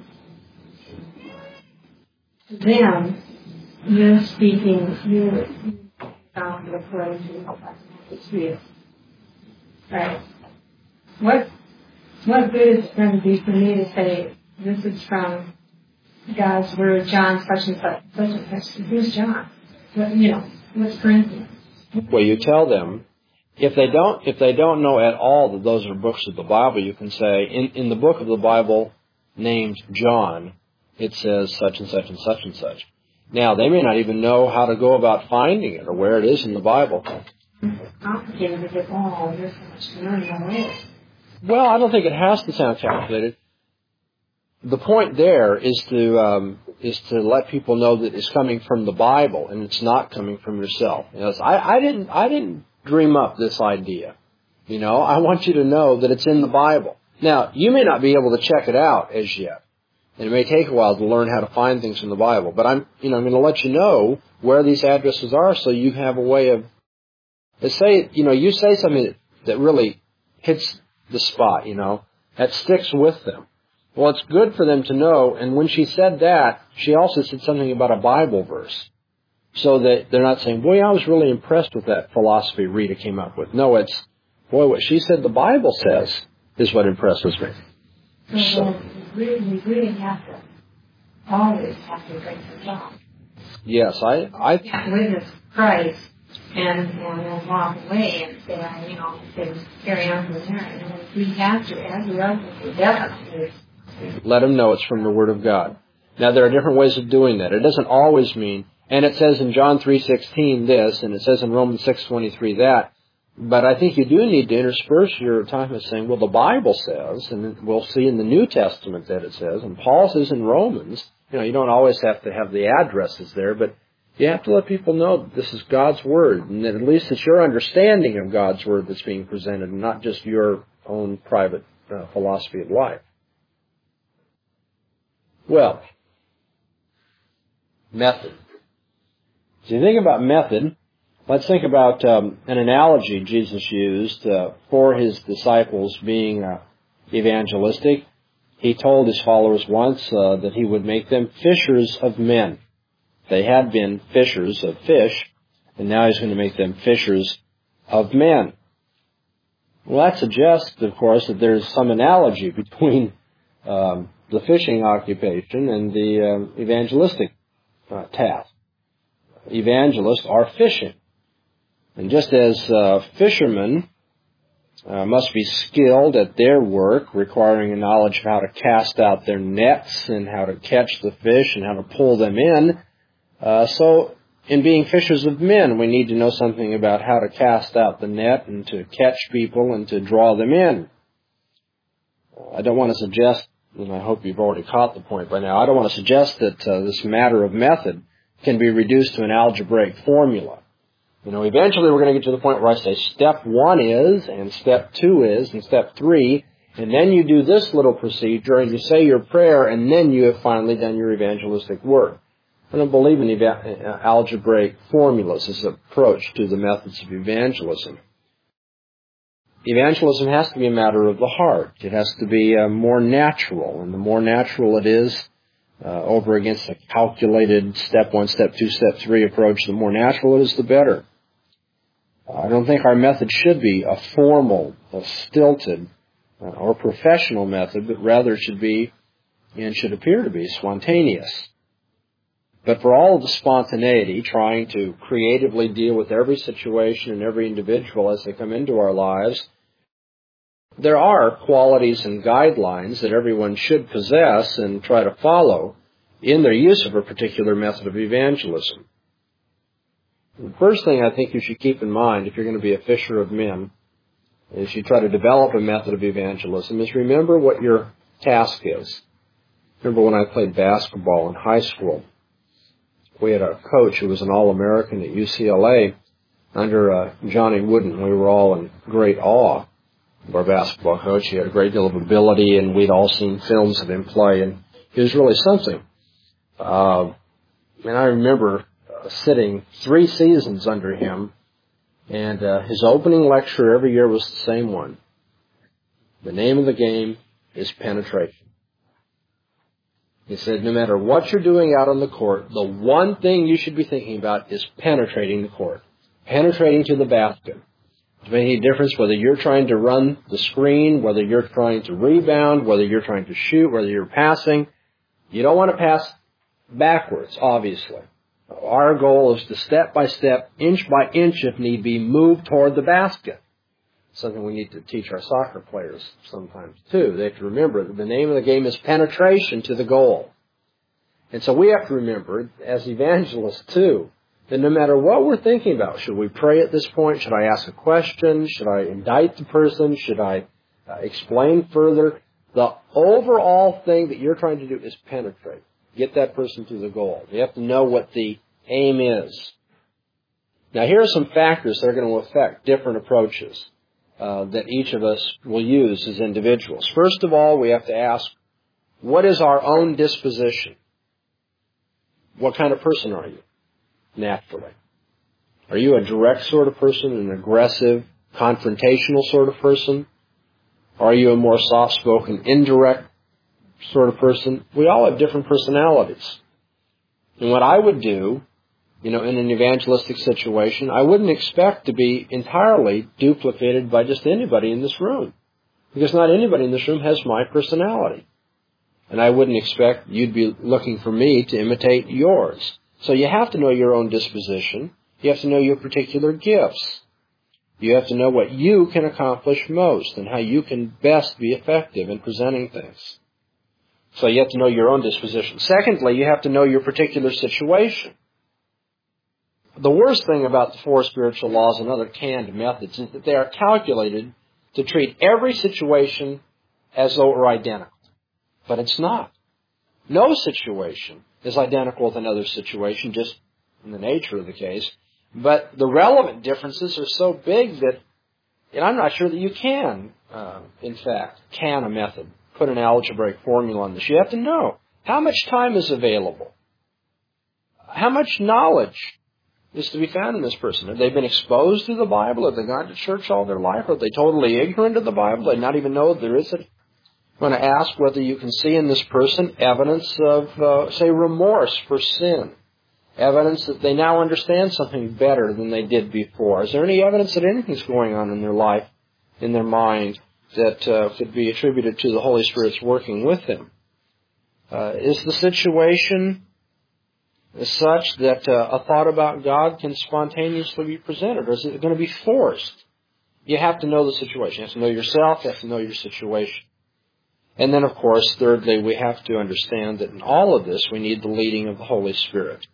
to them, you're speaking, you're um, referring to the truth. Right? What, what good is it going to be for me to say, this is from God's Word, John, such and such, such and such? Who's John? What, you know, what's Corinthians? Well, you tell them, if they don't, if they don't know at all that those are books of the Bible, you can say, in, in the book of the Bible named John, it says such and such and such and such. Now, they may not even know how to go about finding it or where it is in the Bible. It's complicated to get all. There's so much to learn in a way. Well, I don't think it has to sound calculated. The point there is to um, is to let people know that it's coming from the Bible and it's not coming from yourself. You know, I, I didn't I didn't dream up this idea. You know, I want you to know that it's in the Bible. Now, you may not be able to check it out as yet. And it may take a while to learn how to find things in the Bible. But I'm, you know, I'm going to let you know where these addresses are so you have a way of, let's say, you know, you say something that, that really hits the spot, you know, that sticks with them. Well, it's good for them to know. And when she said that, she also said something about a Bible verse. So that they're not saying, boy, I was really impressed with that philosophy Rita came up with. No, it's, boy, what she said the Bible says is what impresses me. So, so we really, really have to always have to break the law. Yes, I, I can't witness Christ and and then walk away and say, I, you know, say, carry on from there. And we have to, as we are, we definitely let them know it's from the Word of God. Now, there are different ways of doing that. It doesn't always mean, and it says in John three sixteen this, and it says in Romans six twenty-three that, But I think you do need to intersperse your time with saying, well, the Bible says, and we'll see in the New Testament that it says, and Paul says in Romans, you know, you don't always have to have the addresses there, but you have to let people know that this is God's Word, and that at least it's your understanding of God's Word that's being presented, and not just your own private uh, philosophy of life. Well, method. So you think about method, let's think about um, an analogy Jesus used uh, for his disciples being uh, evangelistic. He told his followers once uh, that he would make them fishers of men. They had been fishers of fish, and now he's going to make them fishers of men. Well, that suggests, of course, that there's some analogy between um, the fishing occupation and the uh, evangelistic uh, task. Evangelists are fishing. And just as uh, fishermen uh, must be skilled at their work, requiring a knowledge of how to cast out their nets and how to catch the fish and how to pull them in, uh, so in being fishers of men, we need to know something about how to cast out the net and to catch people and to draw them in. I don't want to suggest, and I hope you've already caught the point by now, I don't want to suggest that uh, this matter of method can be reduced to an algebraic formula. You know, eventually we're going to get to the point where I say step one is, and step two is, and step three, and then you do this little procedure, and you say your prayer, and then you have finally done your evangelistic work. I don't believe in eva- algebraic formulas as an approach to the methods of evangelism. Evangelism has to be a matter of the heart. It has to be uh, more natural, and the more natural it is, uh, over against a calculated step one, step two, step three approach, the more natural it is, the better. I don't think our method should be a formal, a stilted, uh, or professional method, but rather it should be, and should appear to be, spontaneous. But for all of the spontaneity, trying to creatively deal with every situation and every individual as they come into our lives, there are qualities and guidelines that everyone should possess and try to follow in their use of a particular method of evangelism. The first thing I think you should keep in mind if you're going to be a fisher of men, as you try to develop a method of evangelism, is remember what your task is. Remember when I played basketball in high school, we had a coach who was an All-American at U C L A under uh, Johnny Wooden. We were all in great awe of our basketball coach. He had a great deal of ability, and we'd all seen films of him play, and he was really something. Uh, and I remember uh, sitting three seasons under him, and uh, his opening lecture every year was the same one. The name of the game is penetration. He said, no matter what you're doing out on the court, the one thing you should be thinking about is penetrating the court, penetrating to the basket. Does it make any difference whether you're trying to run the screen, whether you're trying to rebound, whether you're trying to shoot, whether you're passing? You don't want to pass backwards, obviously. Our goal is to step by step, inch by inch, if need be, move toward the basket. Something we need to teach our soccer players sometimes, too. They have to remember that the name of the game is penetration to the goal. And so we have to remember, as evangelists, too, that no matter what we're thinking about, should we pray at this point? Should I ask a question? Should I indict the person? Should I uh, explain further? The overall thing that you're trying to do is penetrate. Get that person to the goal. You have to know what the aim is. Now, here are some factors that are going to affect different approaches Uh, that each of us will use as individuals. First of all, we have to ask, what is our own disposition? What kind of person are you, naturally? Are you a direct sort of person, an aggressive, confrontational sort of person? Are you a more soft-spoken, indirect sort of person? We all have different personalities. And what I would do, you know, in an evangelistic situation, I wouldn't expect to be entirely duplicated by just anybody in this room. Because not anybody in this room has my personality. And I wouldn't expect you'd be looking for me to imitate yours. So you have to know your own disposition. You have to know your particular gifts. You have to know what you can accomplish most and how you can best be effective in presenting things. So you have to know your own disposition. Secondly, you have to know your particular situation. the worst thing about the four spiritual laws and other canned methods is that they are calculated to treat every situation as though it were identical. But it's not. No situation is identical with another situation, just in the nature of the case. But the relevant differences are so big that, and I'm not sure that you can, uh, in fact, can a method, put an algebraic formula on this. You have to know how much time is available, how much knowledge is to be found in this person. Have they been exposed to the Bible? Have they gone to church all their life? Are they totally ignorant of the Bible? They not even know that there is a... I'm going to ask whether you can see in this person evidence of, uh, say, remorse for sin. Evidence that they now understand something better than they did before. Is there any evidence that anything's going on in their life, in their mind, that uh, could be attributed to the Holy Spirit's working with them? Uh, is the situation such that uh, a thought about God can spontaneously be presented, or is it going to be forced? You have to know the situation. You have to know yourself. You have to know your situation. And then, of course, thirdly, we have to understand that in all of this, we need the leading of the Holy Spirit.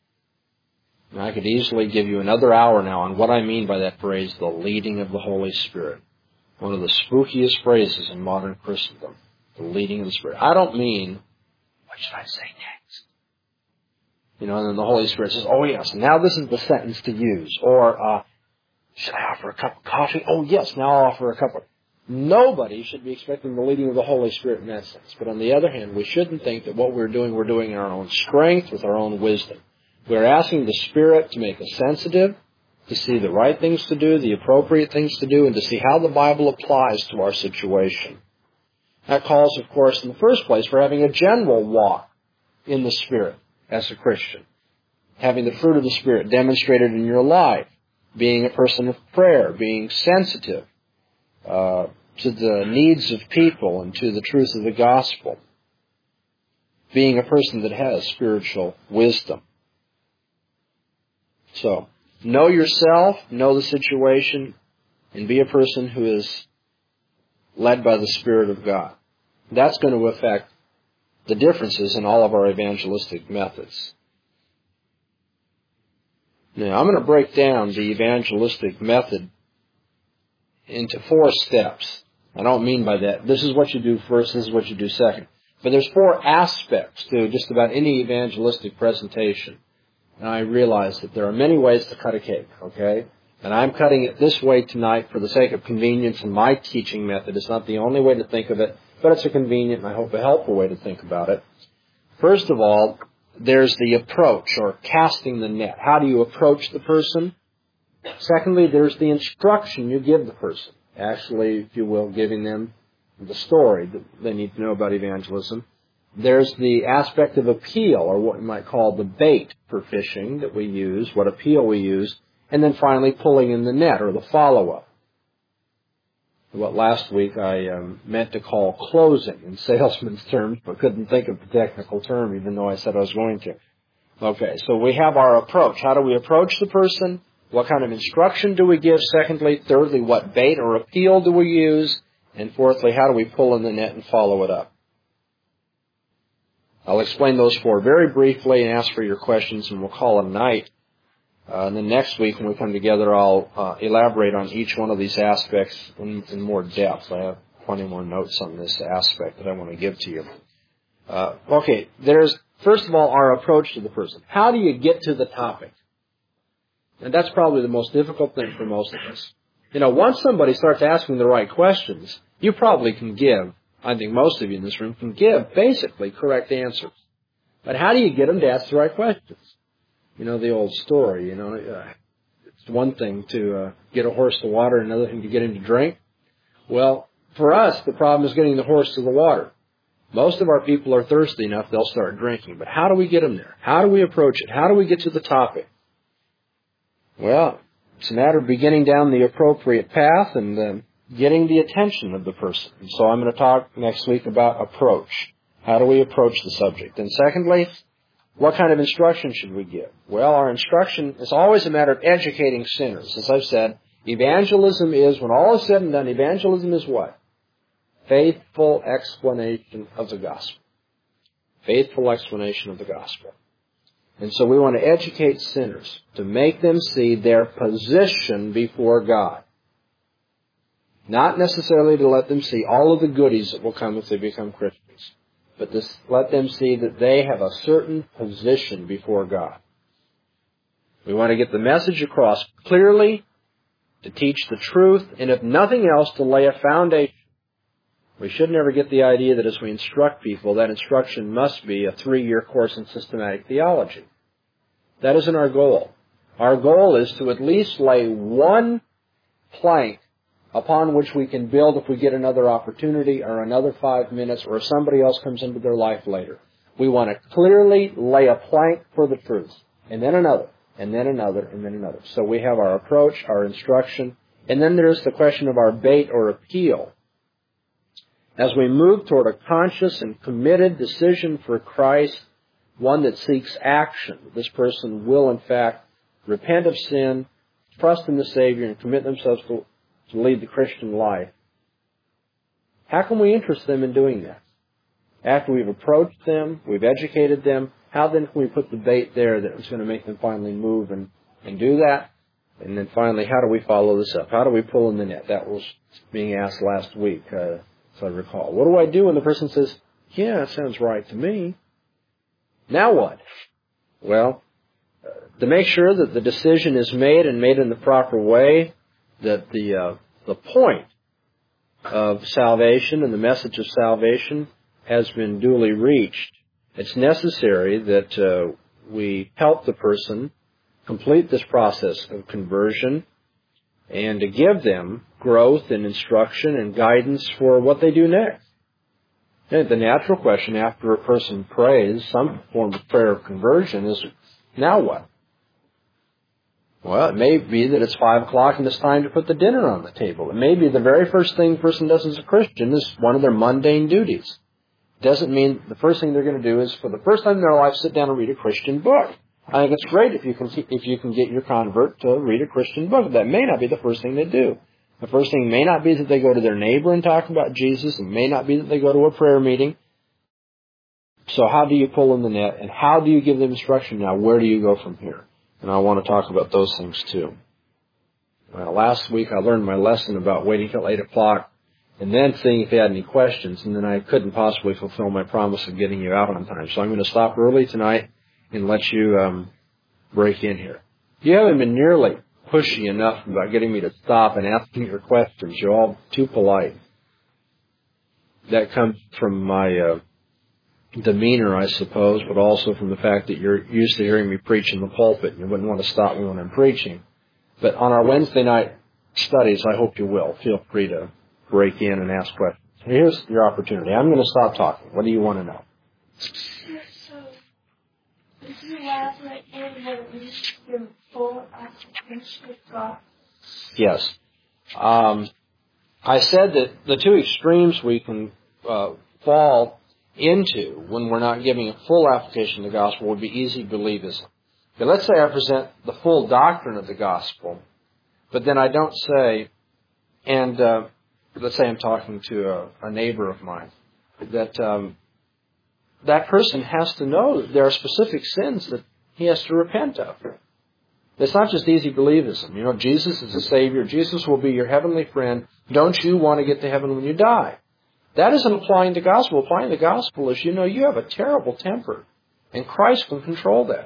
And I could easily give you another hour now on what I mean by that phrase, the leading of the Holy Spirit. One of the spookiest phrases in modern Christendom, the leading of the Spirit. I don't mean, what should I say next? You know, and then the Holy Spirit says, oh yes, now this is the sentence to use. Or, uh, should I offer a cup of coffee? Oh yes, now I'll offer a cup of... Nobody should be expecting the leading of the Holy Spirit in that sense. But on the other hand, we shouldn't think that what we're doing, we're doing in our own strength, with our own wisdom. We're asking the Spirit to make us sensitive, to see the right things to do, the appropriate things to do, and to see how the Bible applies to our situation. That calls, of course, in the first place, for having a general walk in the Spirit as a Christian. Having the fruit of the Spirit demonstrated in your life. Being a person of prayer. Being sensitive uh, to the needs of people and to the truth of the gospel. Being a person that has spiritual wisdom. So, know yourself, know the situation, and be a person who is led by the Spirit of God. That's going to affect the differences in all of our evangelistic methods. Now, I'm going to break down the evangelistic method into four steps. I don't mean by that, this is what you do first, this is what you do second. But there's four aspects to just about any evangelistic presentation. And I realize that there are many ways to cut a cake, okay? And I'm cutting it this way tonight for the sake of convenience and my teaching method. It's not the only way to think of it, but it's a convenient and I hope a helpful way to think about it. First of all, there's the approach, or casting the net. How do you approach the person? Secondly, there's the instruction you give the person. Actually, if you will, giving them the story that they need to know about evangelism. There's the aspect of appeal, or what you might call the bait for fishing that we use, what appeal we use. And then finally, pulling in the net, or the follow-up. What last week I um, meant to call closing in salesman's terms, but couldn't think of the technical term, even though I said I was going to. Okay, so we have our approach. How do we approach the person? What kind of instruction do we give? Secondly, thirdly, what bait or appeal do we use? And fourthly, how do we pull in the net and follow it up? I'll explain those four very briefly and ask for your questions, and we'll call it a night. Uh, and then next week, when we come together, I'll uh, elaborate on each one of these aspects in, in more depth. I have plenty more notes on this aspect that I want to give to you. Uh, okay, there's, first of all, our approach to the person. How do you get to the topic? And that's probably the most difficult thing for most of us. You know, once somebody starts asking the right questions, you probably can give, I think most of you in this room can give basically correct answers. But how do you get them to ask the right questions? You know the old story, you know, uh, it's one thing to uh, get a horse to water, another thing to get him to drink. Well, for us, the problem is getting the horse to the water. Most of our people are thirsty enough, they'll start drinking. But how do we get them there? How do we approach it? How do we get to the topic? Well, it's a matter of beginning down the appropriate path and uh, getting the attention of the person. And so I'm going to talk next week about approach. How do we approach the subject? And secondly, what kind of instruction should we give? Well, our instruction is always a matter of educating sinners. As I've said, evangelism is, when all is said and done, evangelism is what? Faithful explanation of the gospel. Faithful explanation of the gospel. And so we want to educate sinners to make them see their position before God. Not necessarily to let them see all of the goodies that will come if they become Christians, but to let them see that they have a certain position before God. We want to get the message across clearly, to teach the truth, and if nothing else, to lay a foundation. We should never get the idea that as we instruct people, that instruction must be a three-year course in systematic theology. That isn't our goal. Our goal is to at least lay one plank upon which we can build if we get another opportunity or another five minutes or if somebody else comes into their life later. We want to clearly lay a plank for the truth, and then another, and then another, and then another. So we have our approach, our instruction, and then there's the question of our bait or appeal. As we move toward a conscious and committed decision for Christ, one that seeks action, this person will in fact repent of sin, trust in the Savior, and commit themselves to, to lead the Christian life. How can we interest them in doing that? After we've approached them, we've educated them, how then can we put the bait there that is going to make them finally move and, and do that? And then finally, how do we follow this up? How do we pull in the net? That was being asked last week, uh, as I recall. What do I do when the person says, yeah, that sounds right to me? Now what? Well, uh, to make sure that the decision is made and made in the proper way, that the uh, the point of salvation and the message of salvation has been duly reached, it's necessary that uh, we help the person complete this process of conversion and to give them growth and instruction and guidance for what they do next. And the natural question after a person prays, some form of prayer of conversion, is, now what? Well, it may be that it's five o'clock and it's time to put the dinner on the table. It may be the very first thing a person does as a Christian is one of their mundane duties. Doesn't mean the first thing they're going to do is, for the first time in their life, sit down and read a Christian book. I think it's great if you can if you can get your convert to read a Christian book. That may not be the first thing they do. The first thing may not be that they go to their neighbor and talk about Jesus. It may not be that they go to a prayer meeting. So how do you pull in the net, and how do you give them instruction now? Where do you go from here? And I want to talk about those things too. Well, last week I learned my lesson about waiting till eight o'clock and then seeing if you had any questions, and then I couldn't possibly fulfill my promise of getting you out on time. So I'm going to stop early tonight and let you um, break in here. You haven't been nearly pushy enough about getting me to stop and asking your questions. You're all too polite. That comes from my uh, demeanor, I suppose, but also from the fact that you're used to hearing me preach in the pulpit and you wouldn't want to stop me when I'm preaching. But on our Wednesday night studies, I hope you will. Feel free to break in and ask questions. Here's your opportunity. I'm going to stop talking. What do you want to know? Could you elaborate on what it means to full application of God? Yes. Um, I said that the two extremes we can uh, fall into when we're not giving a full application of the gospel would be easy believism. Okay, let's say I present the full doctrine of the gospel, but then I don't say, and uh, let's say I'm talking to a, a neighbor of mine, that um, that person has to know that there are specific sins that he has to repent of. It's not just easy believism. You know, Jesus is the Savior. Jesus will be your heavenly friend. Don't you want to get to heaven when you die? That isn't applying the gospel. Applying the gospel is, you know, you have a terrible temper, and Christ can control that.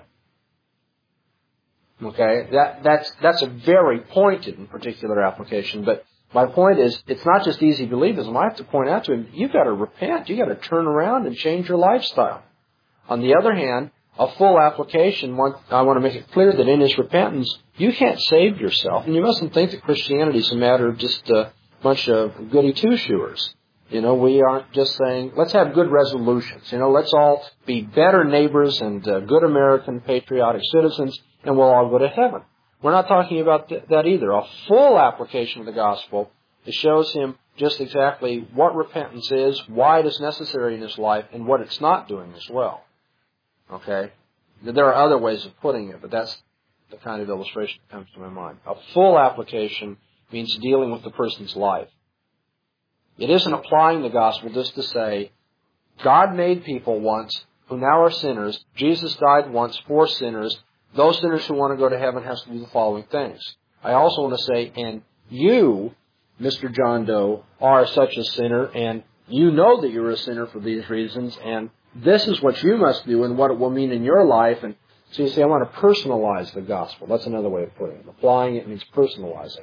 Okay? That, that's, that's a very pointed and particular application, but my point is, it's not just easy believism. I have to point out to him, you've got to repent. You've got to turn around and change your lifestyle. On the other hand, a full application, I want to make it clear that in his repentance, you can't save yourself. And you mustn't think that Christianity is a matter of just a bunch of goody two-shoers. You know, we aren't just saying, let's have good resolutions. You know, let's all be better neighbors and uh, good American patriotic citizens, and we'll all go to heaven. We're not talking about th- that either. A full application of the gospel, it shows him just exactly what repentance is, why it is necessary in his life, and what it's not doing as well. Okay? There are other ways of putting it, but that's the kind of illustration that comes to my mind. A full application means dealing with the person's life. It isn't applying the gospel just to say, God made people once, who now are sinners. Jesus died once for sinners. Those sinners who want to go to heaven has to do the following things. I also want to say, and you, Mister John Doe, are such a sinner, and you know that you're a sinner for these reasons, and this is what you must do and what it will mean in your life. And so you say, I want to personalize the gospel. That's another way of putting it. Applying it means personalizing.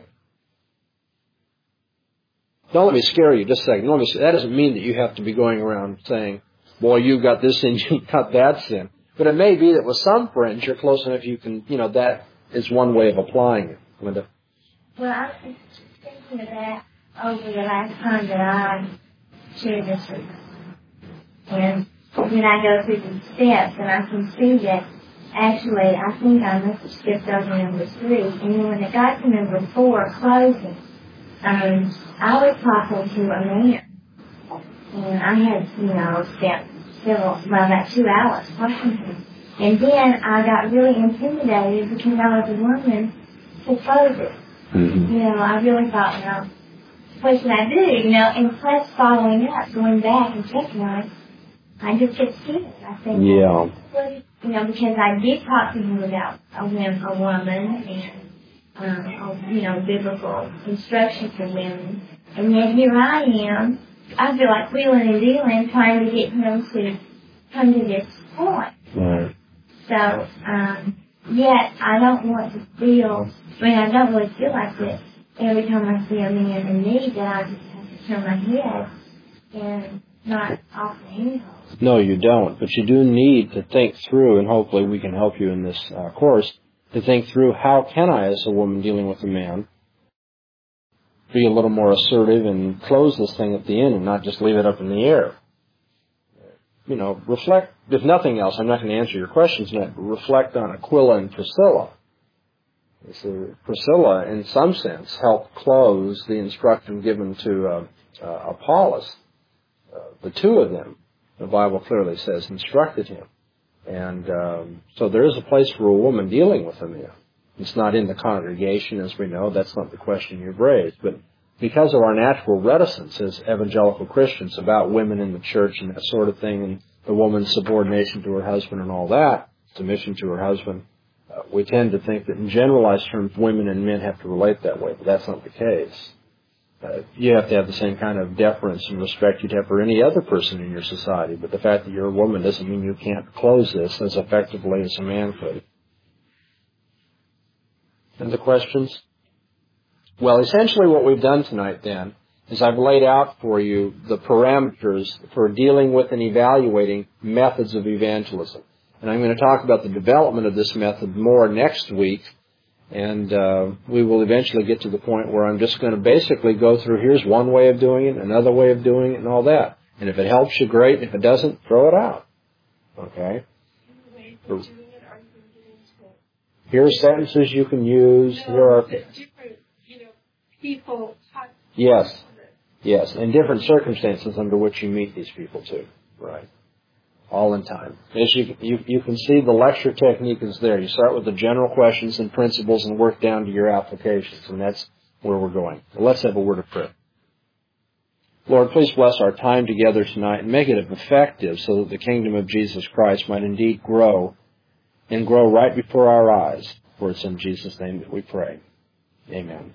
Don't let me scare you just a second. Let me say, that doesn't mean that you have to be going around saying, boy, you got this sin, you got that sin. But it may be that with some friends, you're close enough you can, you know, that is one way of applying it. Linda? Well, I was thinking of that over the last time that I shared this with you. And then I go through the steps, and I can see that actually, I think I must have skipped over number three. And then when it got to number four, closing, um, I was talking to a man. And I had, you know, spent several, well, about two hours talking to him. And then I got really intimidated because I was a woman to close it. Mm-hmm. You know, I really thought, well, what should I do? You know, and plus following up, going back and checking on it, I just get scared. I think, yeah. Well, you know, because I did talk to him about a, a woman and, um, you know, biblical instruction for women. And yet here I am, I feel like wheeling and dealing, trying to get him to come to this point. Right. So, um, yet I don't want to feel, I mean, I don't really feel like this every time I see a man in need that I just have to turn my head and not offer any help. No, you don't. But you do need to think through, and hopefully we can help you in this uh, course, to think through how can I, as a woman dealing with a man, be a little more assertive and close this thing at the end and not just leave it up in the air. You know, reflect, if nothing else, I'm not going to answer your questions now, but reflect on Aquila and Priscilla. So Priscilla, in some sense, helped close the instruction given to uh, uh, Apollos. Uh, the two of them, the Bible clearly says, instructed him. And um, so there is a place for a woman dealing with a man. It's not in the congregation, as we know. That's not the question you've raised. But because of our natural reticence as evangelical Christians about women in the church and that sort of thing, and the woman's subordination to her husband and all that, submission to her husband, uh, we tend to think that in generalized terms, women and men have to relate that way. But that's not the case. Uh, you have to have the same kind of deference and respect you'd have for any other person in your society. But the fact that you're a woman doesn't mean you can't close this as effectively as a man could. And the questions? Well, essentially what we've done tonight then is I've laid out for you the parameters for dealing with and evaluating methods of evangelism. And I'm going to talk about the development of this method more next week. And uh, we will eventually get to the point where I'm just going to basically go through, here's one way of doing it, another way of doing it, and all that. And if it helps you, great. If it doesn't, throw it out. Okay? Here are sentences you can use. Here are different, you know, people. Yes, yes, and different circumstances under which you meet these people too. Right. All in time. As you, you, you can see, the lecture technique is there. You start with the general questions and principles and work down to your applications, and that's where we're going. Well, let's have a word of prayer. Lord, please bless our time together tonight and make it effective so that the kingdom of Jesus Christ might indeed grow and grow right before our eyes. For it's in Jesus' name that we pray. Amen.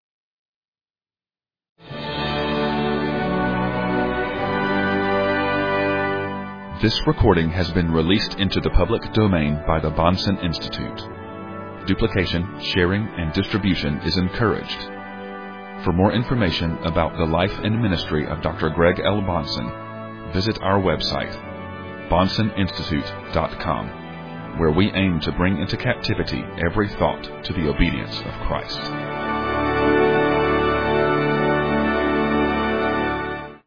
This recording has been released into the public domain by the Bahnsen Institute. Duplication, sharing, and distribution is encouraged. For more information about the life and ministry of Doctor Greg L. Bahnsen, visit our website, bahnsen institute dot com, where we aim to bring into captivity every thought to the obedience of Christ.